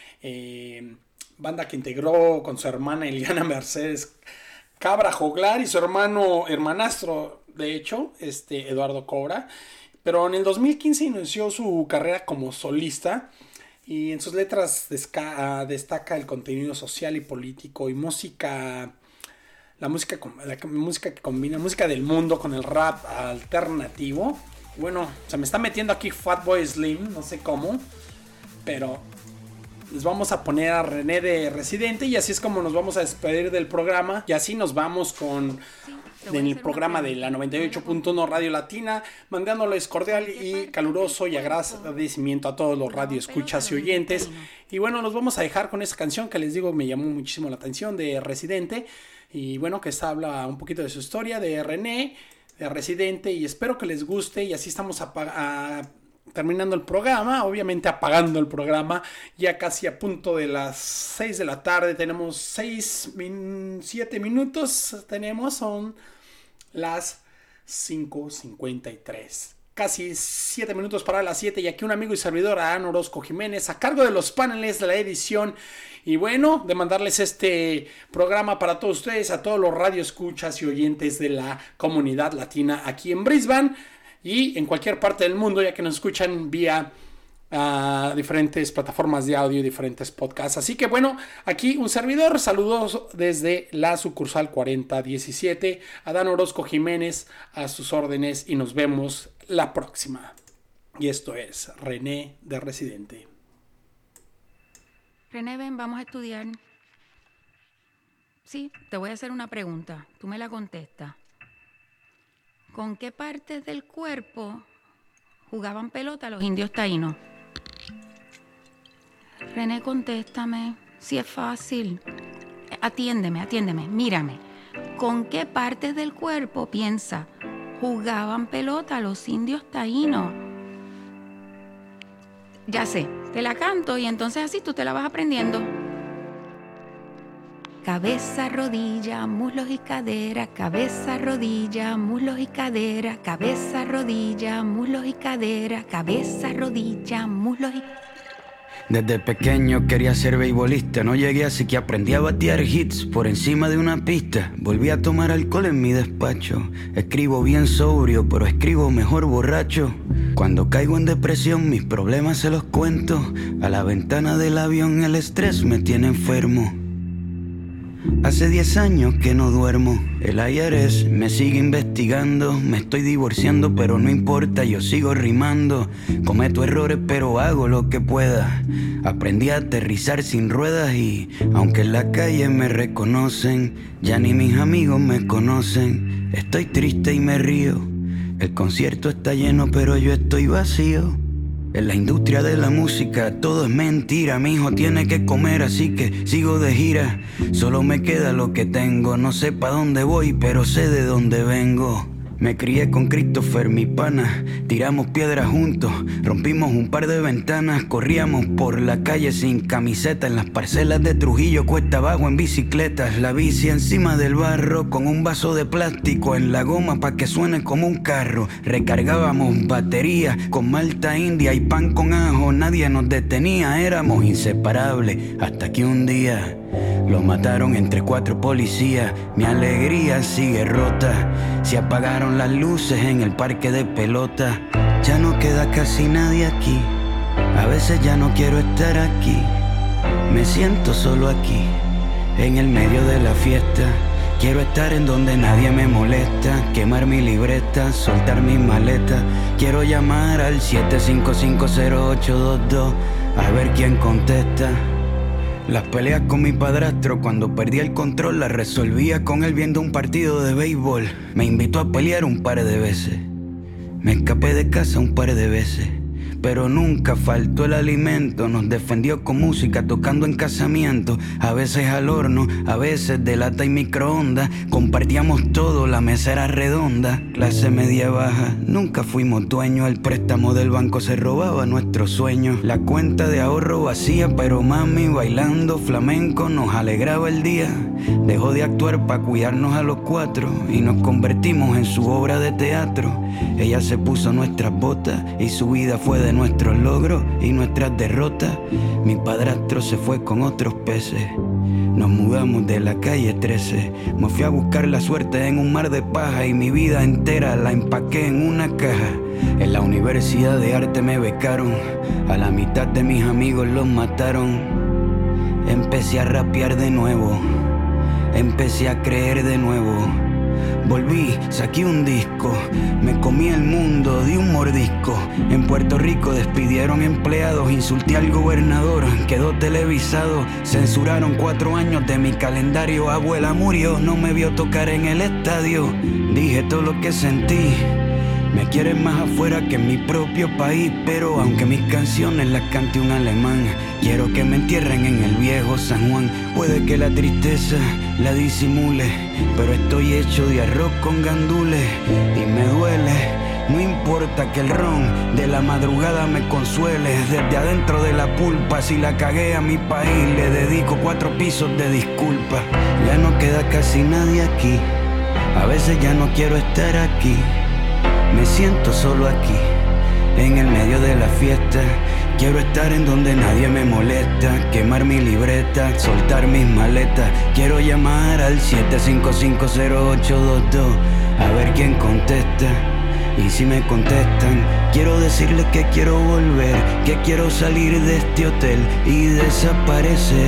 Eh, banda que integró con su hermana Eliana Mercedes Cabra Joglar y su hermano, hermanastro, de hecho, este Eduardo Cobra. Pero en el dos mil quince inició su carrera como solista. Y en sus letras desca, destaca el contenido social y político y música, la música, la música que combina música del mundo con el rap alternativo. Bueno, se me está metiendo aquí Fatboy Slim, no sé cómo, pero les vamos a poner a René de Residente y así es como nos vamos a despedir del programa. Y así nos vamos con... en el programa de la noventa y ocho punto uno Radio Latina, mandándoles cordial y caluroso y agradecimiento a todos los radioescuchas y oyentes. Y bueno, nos vamos a dejar con esta canción que les digo me llamó muchísimo la atención, de Residente. Y bueno, que esta habla un poquito de su historia, de René, de Residente, y espero que les guste. Y así estamos a, a, terminando el programa, obviamente apagando el programa, ya casi a punto de las seis de la tarde. Tenemos seis, siete minutos, tenemos, son las cinco cincuenta y tres, casi siete minutos para las siete, y aquí un amigo y servidor, Adán Orozco Jiménez, a cargo de los paneles de la edición, y bueno, de mandarles este programa para todos ustedes, a todos los radioescuchas y oyentes de la comunidad latina aquí en Brisbane y en cualquier parte del mundo, ya que nos escuchan vía a diferentes plataformas de audio y diferentes podcasts. Así que bueno, aquí un servidor, saludos desde la sucursal cuarenta diecisiete, Adán Orozco Jiménez a sus órdenes y nos vemos la próxima. Y esto es René de Residente. René, ven, vamos a estudiar. Sí, te voy a hacer una pregunta, tú me la contestas. ¿Con qué partes del cuerpo jugaban pelota los indios taínos? René, contéstame, si es fácil. Atiéndeme, atiéndeme, mírame. ¿Con qué partes del cuerpo, piensa, jugaban pelota los indios taínos? Ya sé, te la canto y entonces así tú te la vas aprendiendo. Cabeza, rodilla, muslos y cadera, cabeza, rodilla, muslos y cadera, cabeza, rodilla, muslos y cadera, cabeza, rodilla, muslos y... Desde pequeño quería ser beisbolista, no llegué así que aprendí a batear hits por encima de una pista. Volví a tomar alcohol en mi despacho, escribo bien sobrio, pero escribo mejor borracho. Cuando caigo en depresión mis problemas se los cuento, a la ventana del avión el estrés me tiene enfermo. Hace diez años que no duermo, el I R S me sigue investigando. Me estoy divorciando pero no importa, yo sigo rimando. Cometo errores pero hago lo que pueda. Aprendí a aterrizar sin ruedas y aunque en la calle me reconocen, ya ni mis amigos me conocen. Estoy triste y me río, el concierto está lleno pero yo estoy vacío. En la industria de la música todo es mentira. Mi hijo tiene que comer así que sigo de gira. Solo me queda lo que tengo. No sé pa' dónde voy pero sé de dónde vengo. Me crié con Christopher, mi pana. Tiramos piedras juntos, rompimos un par de ventanas. Corríamos por la calle sin camiseta. En las parcelas de Trujillo cuesta abajo en bicicletas. La bici encima del barro con un vaso de plástico en la goma pa' que suene como un carro. Recargábamos baterías con malta india y pan con ajo. Nadie nos detenía, éramos inseparables. Hasta que un día lo mataron entre cuatro policías. Mi alegría sigue rota. Se apagaron las luces en el parque de pelota. Ya no queda casi nadie aquí. A veces ya no quiero estar aquí. Me siento solo aquí, en el medio de la fiesta. Quiero estar en donde nadie me molesta. Quemar mi libreta, soltar mis maletas. Quiero llamar al siete cinco cinco cero ocho dos dos a ver quién contesta. Las peleas con mi padrastro, cuando perdí el control, las resolvía con él viendo un partido de béisbol. Me invitó a pelear un par de veces. Me escapé de casa un par de veces. Pero nunca faltó el alimento. Nos defendió con música tocando en casamientos. A veces al horno, a veces de lata y microondas. Compartíamos todo, la mesa era redonda. Clase media baja, nunca fuimos dueños. El préstamo del banco se robaba nuestros sueños. La cuenta de ahorro vacía, pero mami bailando flamenco nos alegraba el día. Dejó de actuar para cuidarnos a los cuatro y nos convertimos en su obra de teatro. Ella se puso nuestras botas y su vida fue de nuestros logros y nuestras derrotas. Mi padrastro se fue con otros peces. Nos mudamos de la calle trece. Me fui a buscar la suerte en un mar de paja y mi vida entera la empaqué en una caja. En la Universidad de Arte me becaron. A la mitad de mis amigos los mataron. Empecé a rapear de nuevo. Empecé a creer de nuevo. Volví, saqué un disco, me comí el mundo de un mordisco. En Puerto Rico despidieron empleados, insulté al gobernador, quedó televisado. Censuraron cuatro años de mi calendario, abuela murió, no me vio tocar en el estadio. Dije todo lo que sentí. Me quieren más afuera que en mi propio país, pero aunque mis canciones las cante un alemán, quiero que me entierren en el viejo San Juan. Puede que la tristeza la disimule, pero estoy hecho de arroz con gandules y me duele. No importa que el ron de la madrugada me consuele. Desde adentro de la pulpa, si la cagué a mi país, le dedico cuatro pisos de disculpa. Ya no queda casi nadie aquí, a veces ya no quiero estar aquí. Me siento solo aquí, en el medio de la fiesta. Quiero estar en donde nadie me molesta. Quemar mi libreta, soltar mis maletas. Quiero llamar al siete cinco cinco cero ocho dos dos a ver quién contesta. Y si me contestan, quiero decirles que quiero volver, que quiero salir de este hotel y desaparecer.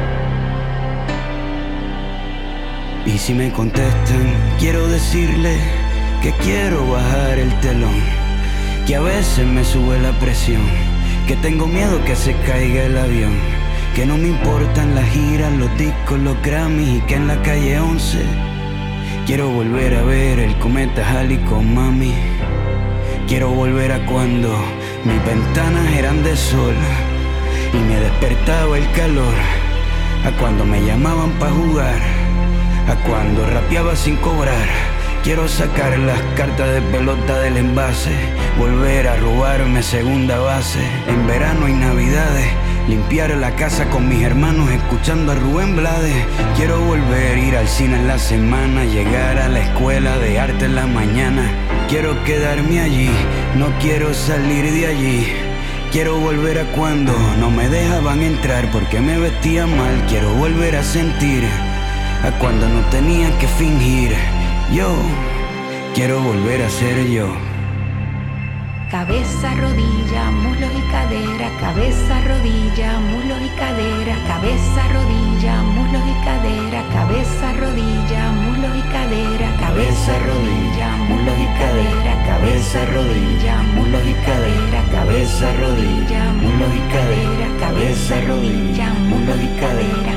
Y si me contestan, quiero decirles que quiero bajar el telón, que a veces me sube la presión, que tengo miedo que se caiga el avión, que no me importan las giras, los discos, los Grammys y que en la calle once quiero volver a ver el cometa Halley con mami. Quiero volver a cuando mis ventanas eran de sol y me despertaba el calor, a cuando me llamaban pa' jugar, a cuando rapeaba sin cobrar. Quiero sacar las cartas de pelota del envase, volver a robarme segunda base en verano y navidades, limpiar la casa con mis hermanos escuchando a Rubén Blades. Quiero volver a ir al cine en la semana, llegar a la escuela de arte en la mañana. Quiero quedarme allí, no quiero salir de allí. Quiero volver a cuando no me dejaban entrar porque me vestía mal. Quiero volver a sentir a cuando no tenía que fingir. Yo quiero volver a ser yo. Cabeza, rodilla, muslos y cadera, cabeza, rodilla, muslos y cadera, cabeza, rodilla, muslos y cadera, cabeza, rodilla, muslos y cadera, cabeza, rodilla, muslos y cadera, cabeza, rodilla, muslos y cadera, cabeza, rodilla, muslos y cadera, cabeza, rodilla, muslos y cadera.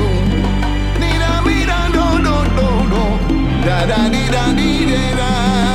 Da da dee da dee da da.